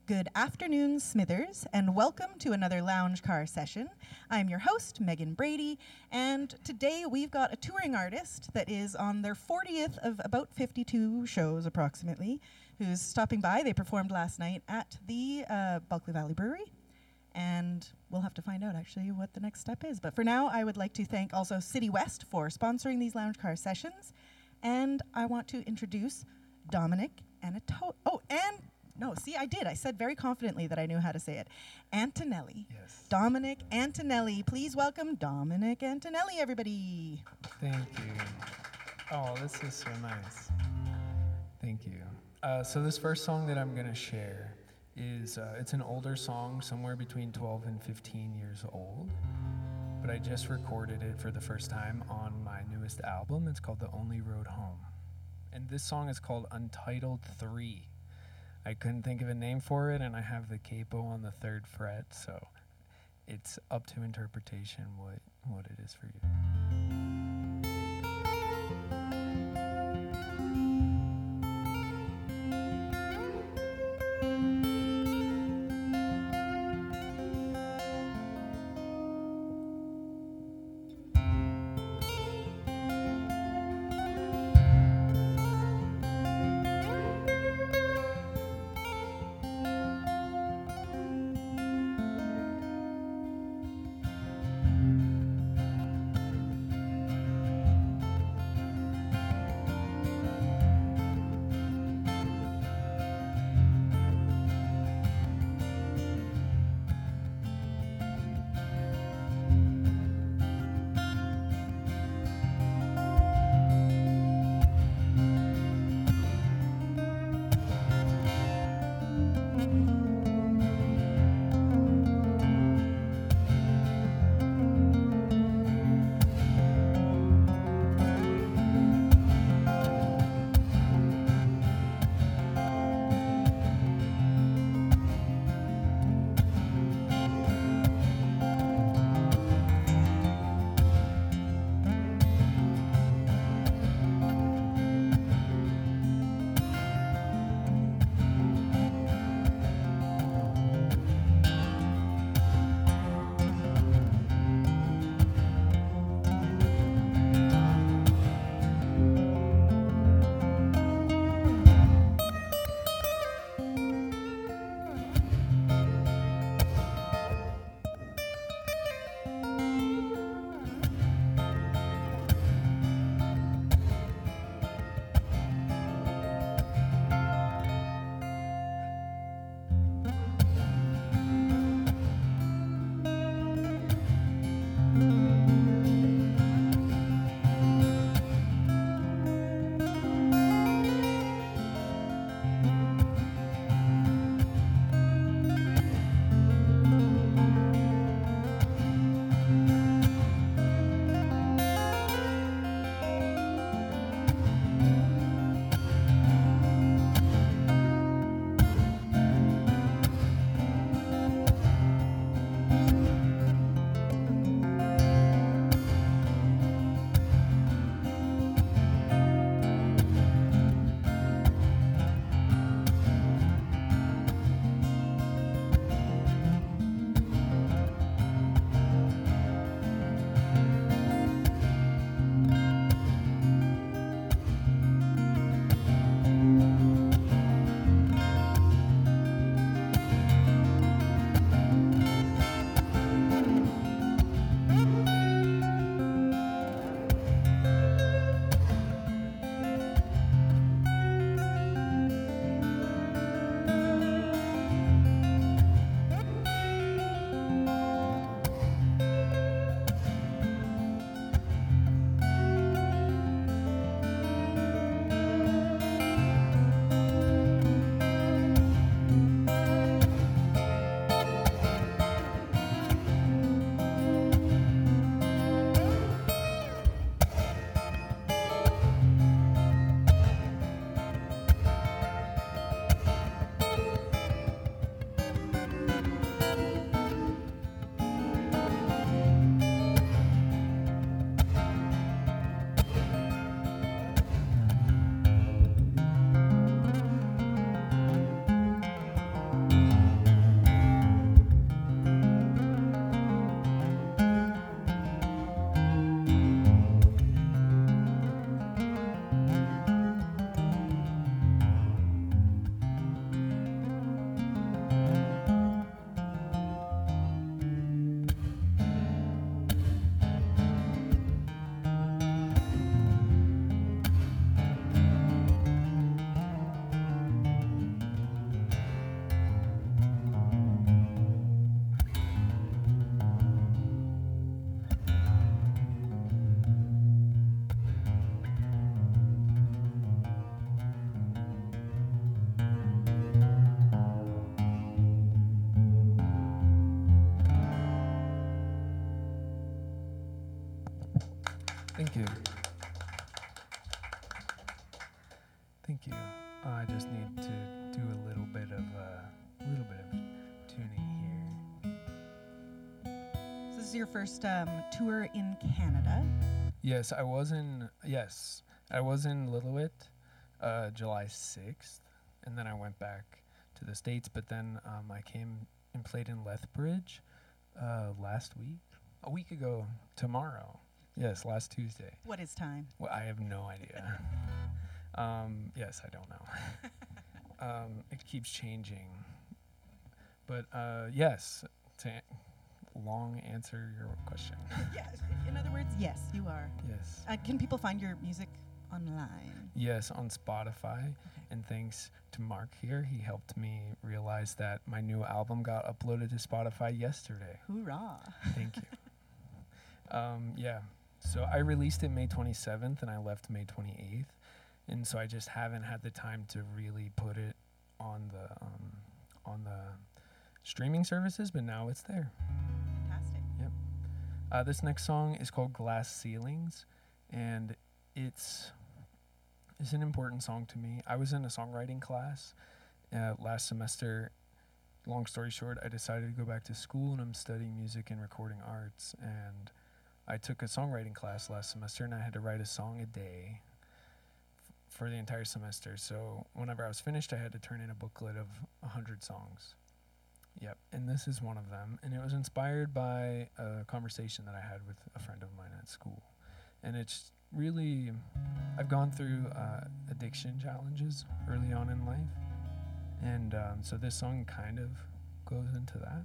Good afternoon, Smithers, and welcome to another Lounge Car session. I'm your host, Megan Brady, and today we've got a touring artist that is on their 40th of about 52 shows approximately, who's stopping by. They performed last night at the Bulkley Valley Brewery, and we'll have to find out actually what the next step is. But for now, I would like to thank also City West for sponsoring these Lounge Car sessions, and I want to introduce Dominic Anato. I said very confidently that I knew how to say it. Antonelli. Yes. Dominic Antonelli. Please welcome Dominic Antonelli, everybody. Thank you. Oh, this is so nice. Thank you. So this first song that I'm going to share is, it's an older song, somewhere between 12 and 15 years old. But I just recorded it for the first time on my newest album. It's called The Only Road Home. And this song is called Untitled 3. I couldn't think of a name for it, and I have the capo on the 3rd fret, so it's up to interpretation what it is for you. Thank you. Thank you. I just need to do a little bit of tuning here. So this is your first tour in Canada. Yes, I was in Lillooet, July 6th, and then I went back to the States. But then I came and played in Lethbridge last week, a week ago tomorrow. Yes, last Tuesday. What is time? Well, I have no idea. Yes, I don't know. It keeps changing. But yes, to long answer your question. Yeah. In other words, yes, you are. Yes. Can people find your music online? Yes, on Spotify. Okay. And thanks to Mark here, he helped me realize that my new album got uploaded to Spotify yesterday. Hoorah. Thank you. Yeah. So I released it May 27th and I left May 28th. And so I just haven't had the time to really put it on the streaming services, but now it's there. Fantastic. Yep. This next song is called Glass Ceilings, and it's an important song to me. I was in a songwriting class last semester. Long story short, I decided to go back to school, and I'm studying music and recording arts. And I took a songwriting class last semester, and I had to write a song a day for the entire semester. So whenever I was finished, I had to turn in a booklet of 100 songs. Yep, and this is one of them. And it was inspired by a conversation that I had with a friend of mine at school. And it's really, I've gone through addiction challenges early on in life. And so this song kind of goes into that.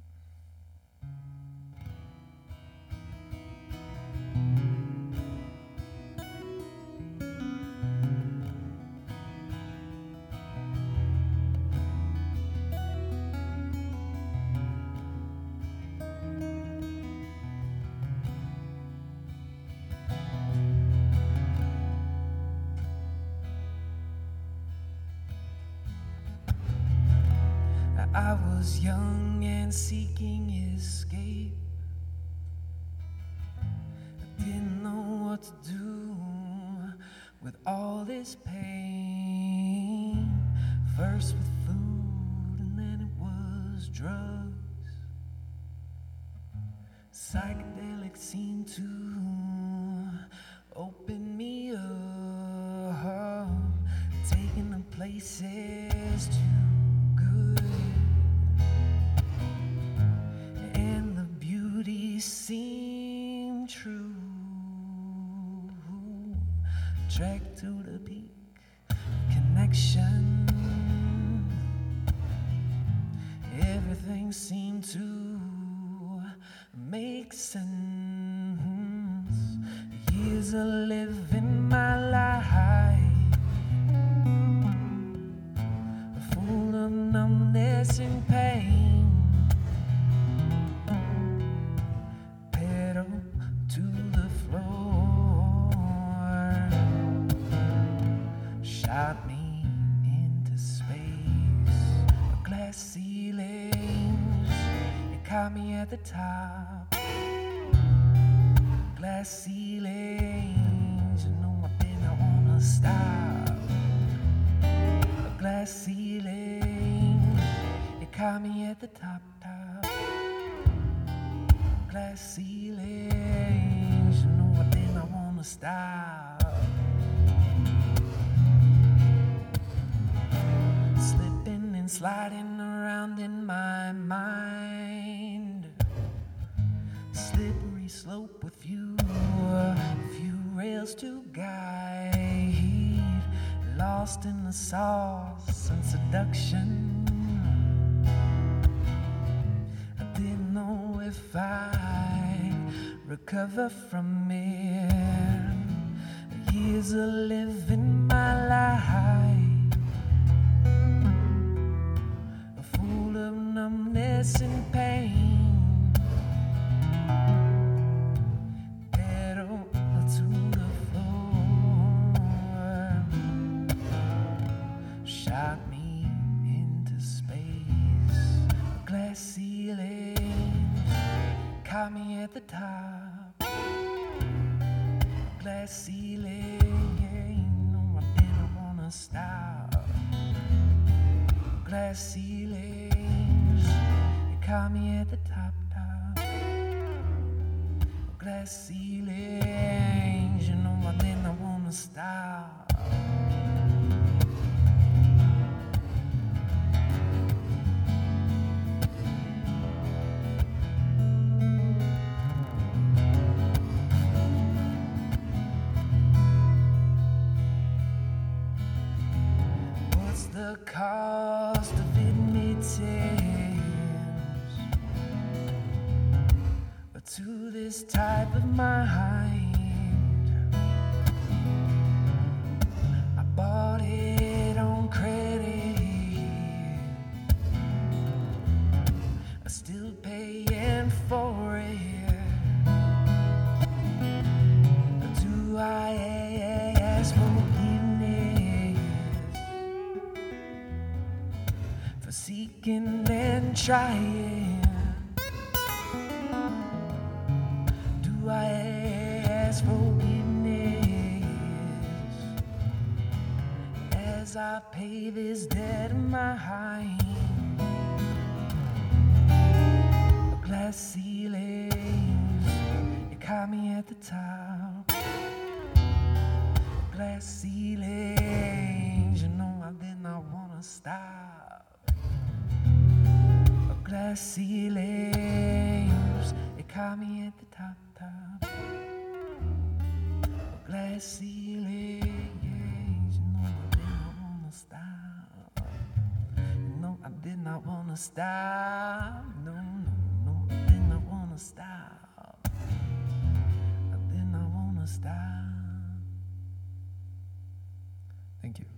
I was young and seeking escape. I didn't know what to do with all this pain. First with food and then it was drugs. Psychedelics seemed to open me up, taking the places too good. And the beauty seemed true. Trek to the peak, connection. Everything seemed to make sense. Years of living my life, full of numbness and pain. Pedal to the floor, shot me into space. Glass ceilings, it caught me at the top. Glass ceilings, you know I didn't wanna stop. Glass ceilings, it caught me at the top. Glass ceilings, you know I didn't wanna stop. Slipping and sliding around in my mind. Slippery slope with few rails to guide. Lost in the sauce and seduction. I didn't know if I'd recover from it. Years of living my life, full of numbness and pain. Pedal to the floor, shot me into space. Glass ceilings, caught me at the top. Glass glass ceiling, no, I didn't wanna stop. Glass ceilings, it caught me at the top. Glass ceilings, you know, I didn't wanna stop. What's the cost of admittance to this type of mind? I bought it on credit, I'm still paying for it. Do I ask forgiveness for seeking and trying? Do I ask forgiveness as I pay this debt of mine? Glass ceilings, it caught me at the top. Glass ceilings, you know I did not wanna stop. Glass ceilings, it caught me at the top. Glass ceilings, you know I did not wanna stop. You know I did not wanna stop. No, I did not wanna stop. I did not wanna stop. Thank you.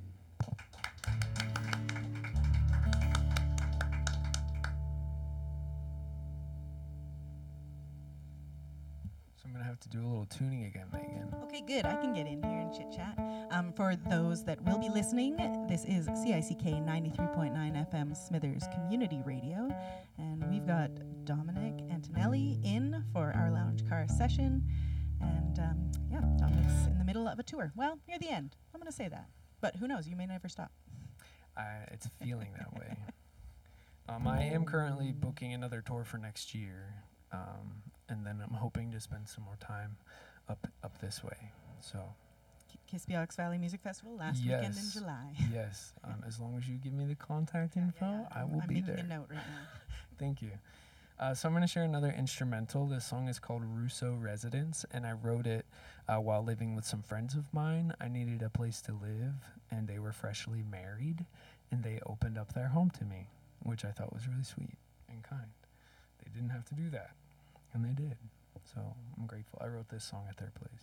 I'm gonna have to do a little tuning again, Megan. Okay, good. I can get in here and chit chat. For those that will be listening, this is CICK 93.9 FM Smithers Community Radio, and we've got Dominic Antonelli in for our lounge car session. And yeah, Dominic's in the middle of a tour. Well, near the end. I'm gonna say that, but who knows? You may never stop. It's feeling that way. I am currently booking another tour for next year. And then I'm hoping to spend some more time up this way. So, Kispiox Valley Music Festival last weekend in July. Yes, as long as you give me the contact info, I will be there. I'm making a note right now. Thank you. So I'm going to share another instrumental. This song is called Russo Residence, and I wrote it while living with some friends of mine. I needed a place to live, and they were freshly married, and they opened up their home to me, which I thought was really sweet and kind. They didn't have to do that, and they did. So I'm grateful. I wrote this song at their place.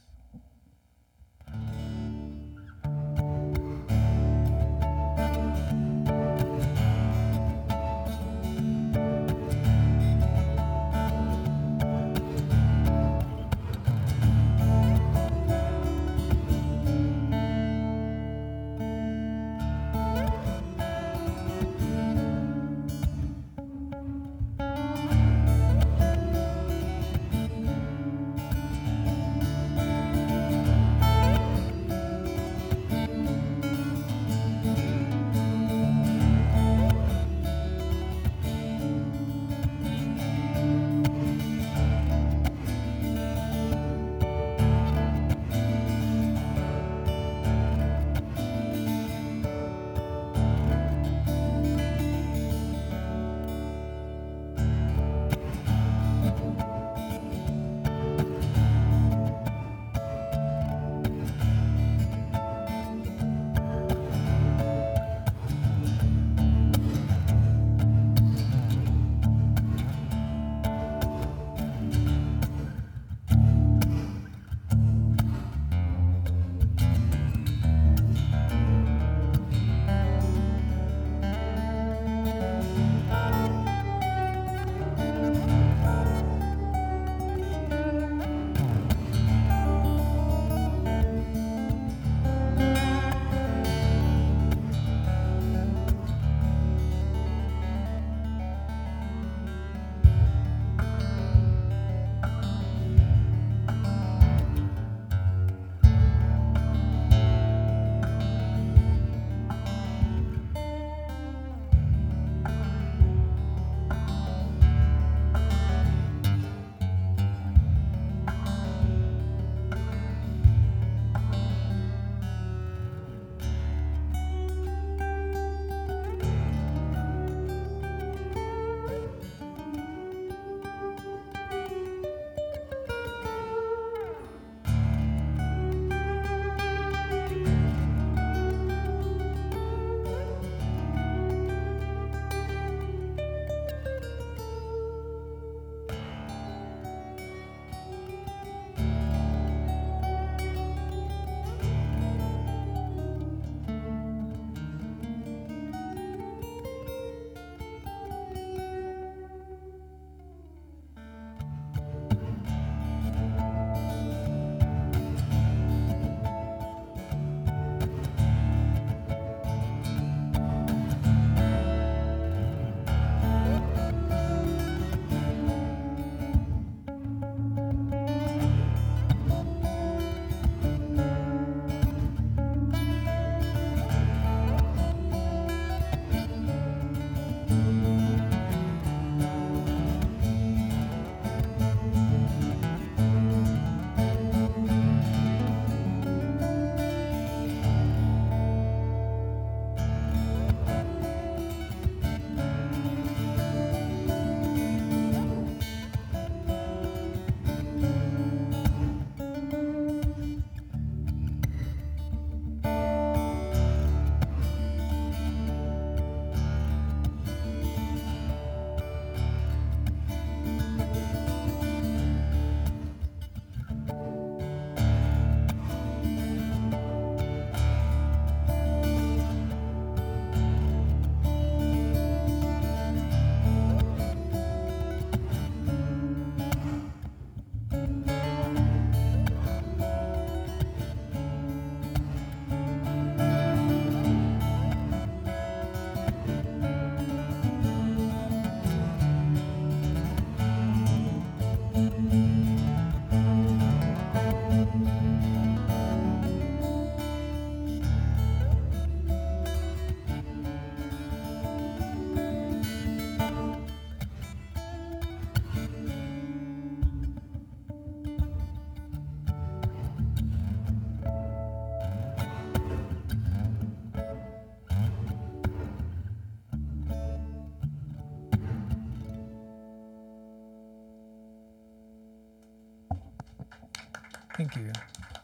Thank you.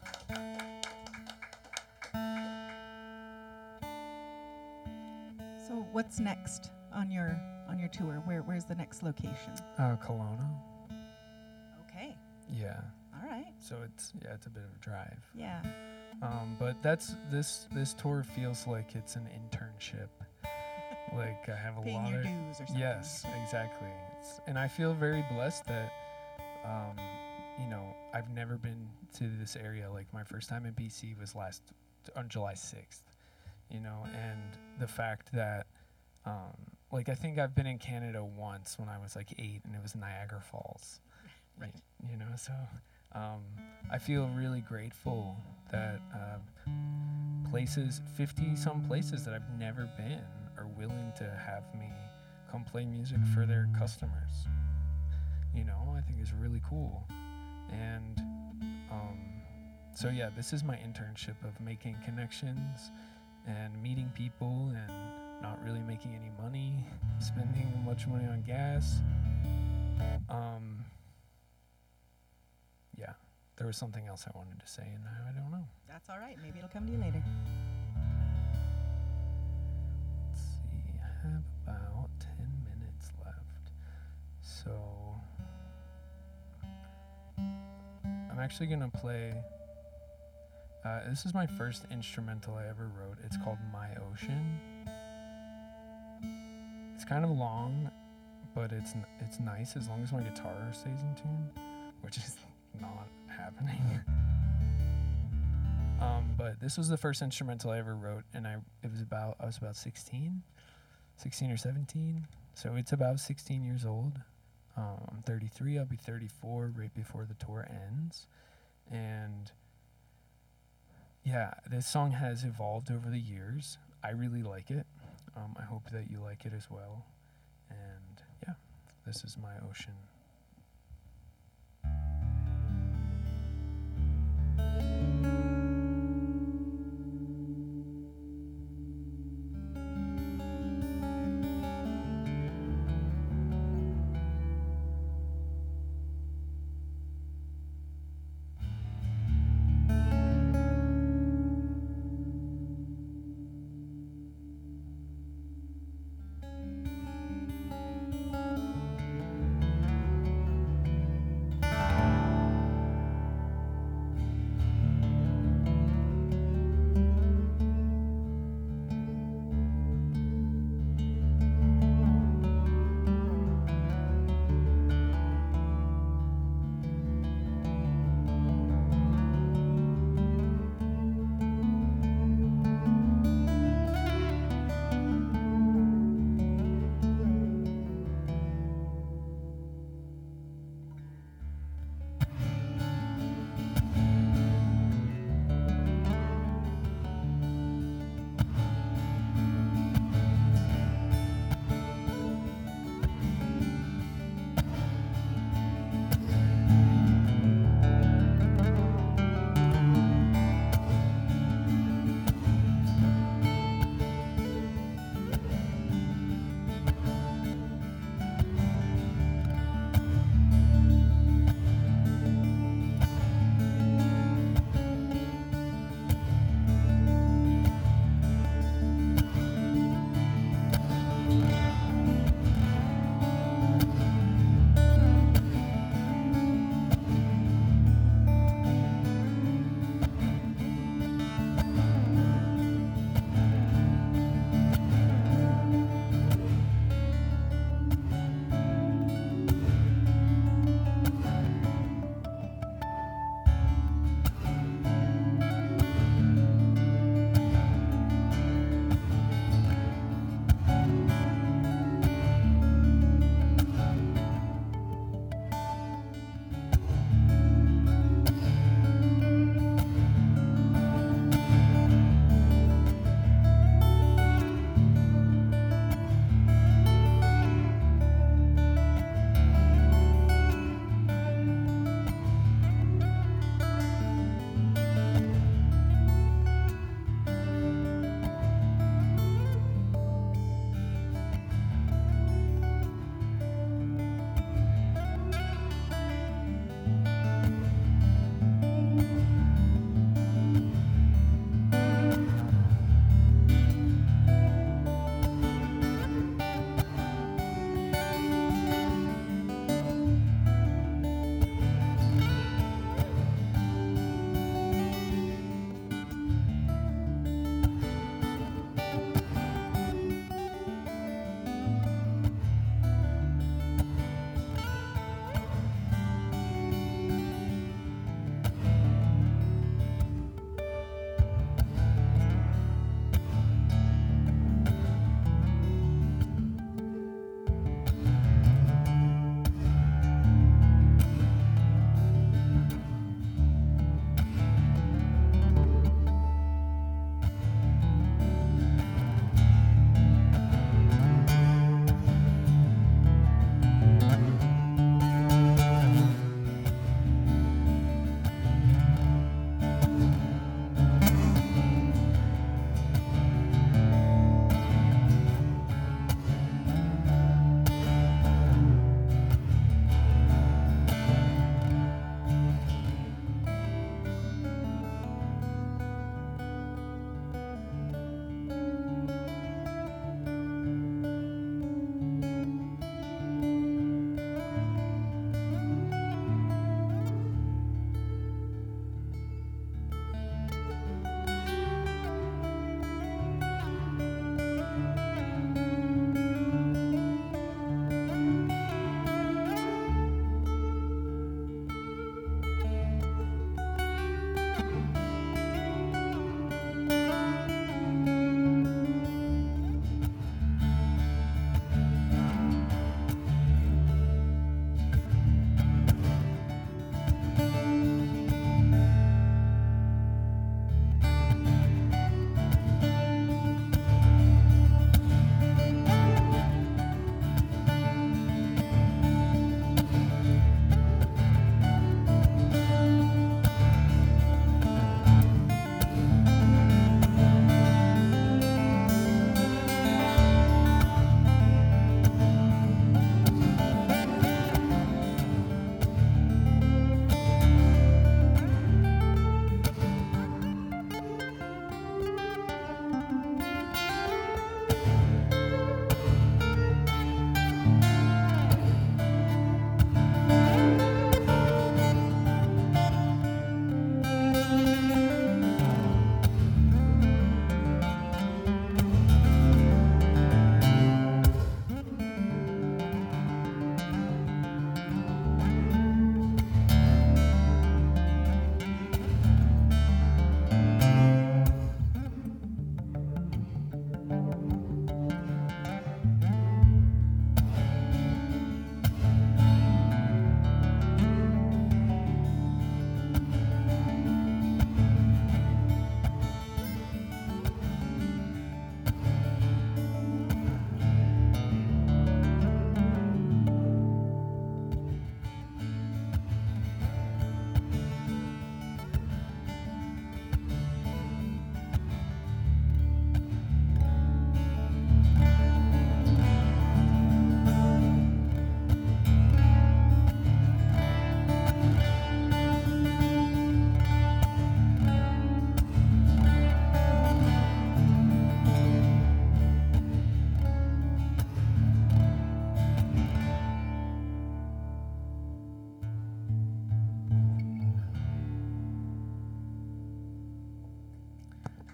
So what's next on your tour? Where's the next location? Kelowna. Okay. Yeah. All right. So it's a bit of a drive. Yeah. But that's this tour feels like it's an internship. Like I have a Paying lot your of dues or something. yes, exactly. And I feel very blessed that I've never been to this area. Like my first time in BC was on July 6th. And the fact that like I think I've been in Canada once when I was like 8, and it was Niagara Falls. Right. So I feel really grateful that 50 some places that I've never been are willing to have me come play music for their customers. I think it's really cool. And so yeah, this is my internship of making connections and meeting people and not really making any money, spending much money on gas. Yeah, there was something else I wanted to say, and now I don't know. That's all right. Maybe it'll come to you later. Let's see, I have about 10 minutes left. So I'm actually going to play. This is my first instrumental I ever wrote. It's called My Ocean. It's kind of long, but it's nice as long as my guitar stays in tune, which is not happening. But this was the first instrumental I ever wrote, and I was about 16 or 17, so it's about 16 years old. I'm 33. I'll be 34 right before the tour ends, and yeah, this song has evolved over the years. I really like it. I hope that you like it as well. And yeah, this is My Ocean.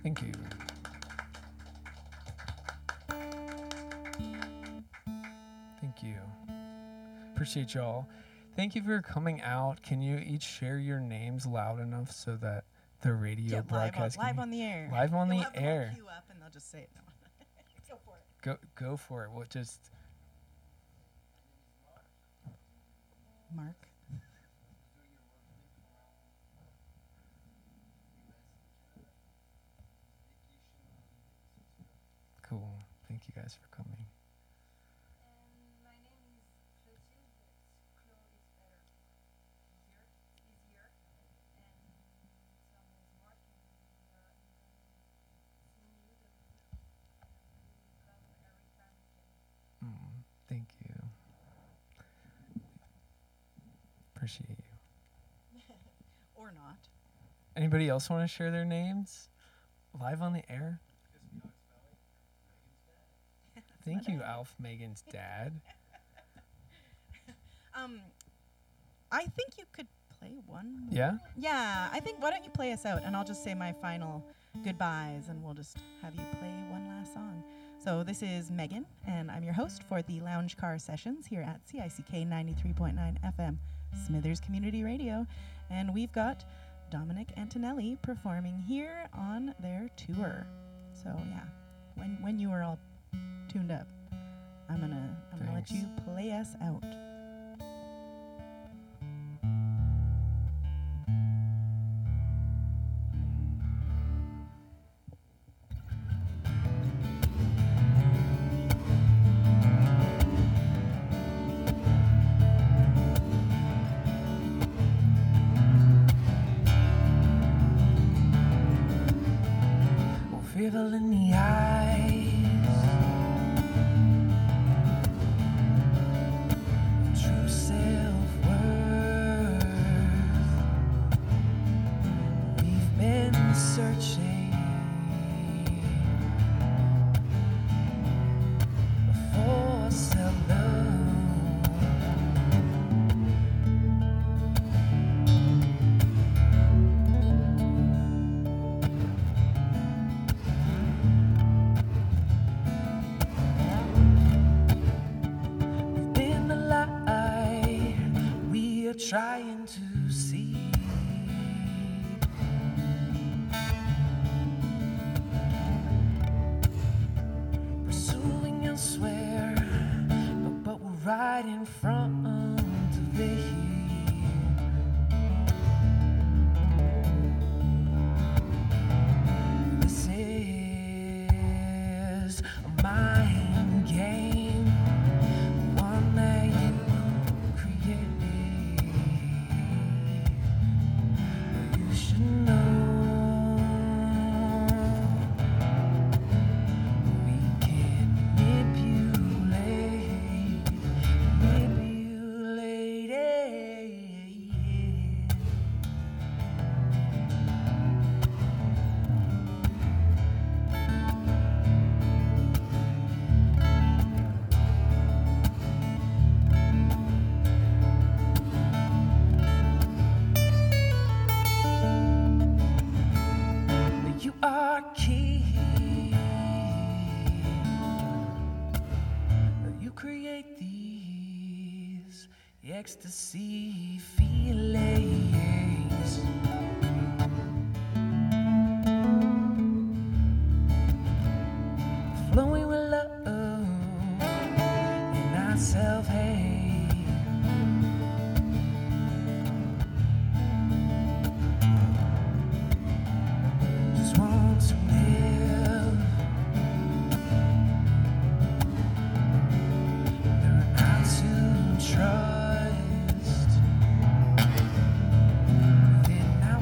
Thank you. Thank you. Appreciate y'all. Thank you for coming out. Can you each share your names loud enough so that the radio broadcast live on the air. Live on You'll the have them air. all queue up and they'll just say it. No. Go for it. Go for it. We'll just Mark. cool. Thank you guys for coming. My name is Clotilde, but Clo is better, easier. And so is Mark, and we are enjoying seeing you, and we come every time we can. Thank you. Appreciate you. Or not. Anybody else want to share their names? Live on the air? Thank you, Alf, Megan's dad. I think you could play one more. Yeah? Yeah, I think, why don't you play us out and I'll just say my final goodbyes and we'll just have you play one last song. So this is Megan and I'm your host for the Lounge Car Sessions here at CICK 93.9 FM Smithers Community Radio. And we've got Dominic Antonelli performing here on their tour. So yeah, when you are all tuned up, I'm gonna let Thanks. you play us out. River in the eyes, true self-worth. We've been searching for self-love. Trying to see pursuing elsewhere, but we're right in front of it. This is a mind game, one that you created. You should know we can manipulate it. You are king. You create these ecstasy feelings. Flowing with love and not self-hate. Just want to live, learn how to trust within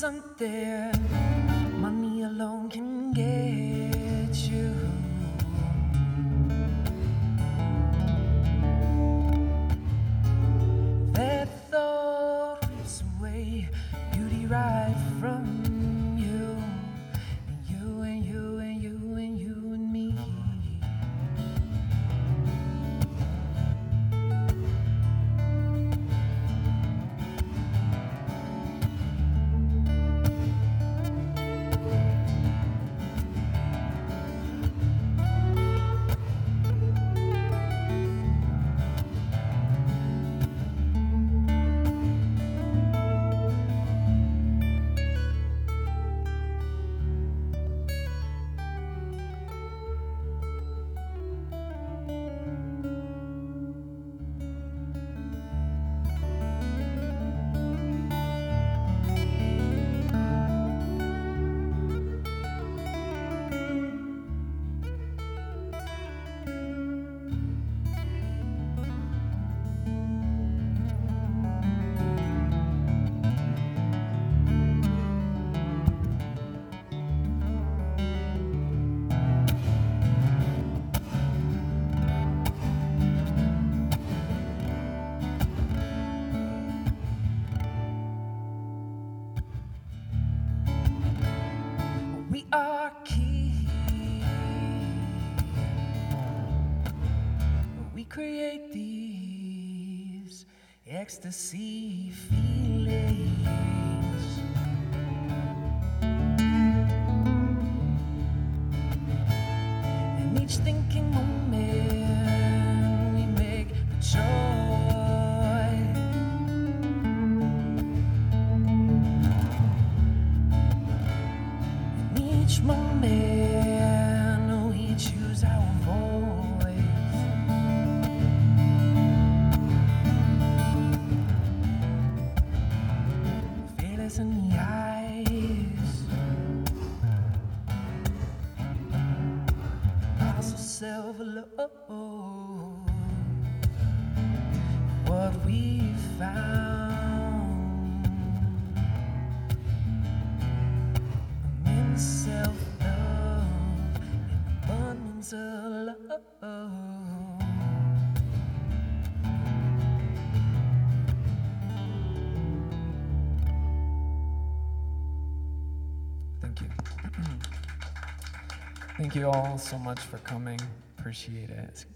something money alone can get you. That thought rips away beauty right from you. And you and you and you and you and me. We are key. We create these ecstasy feelings. In each thinking moment, we make a choice. Each moment we choose our voice. Fearless in the eyes, also self-love. What we found in self-love, in abundance of love. Thank you. Thank you all so much for coming. Appreciate it.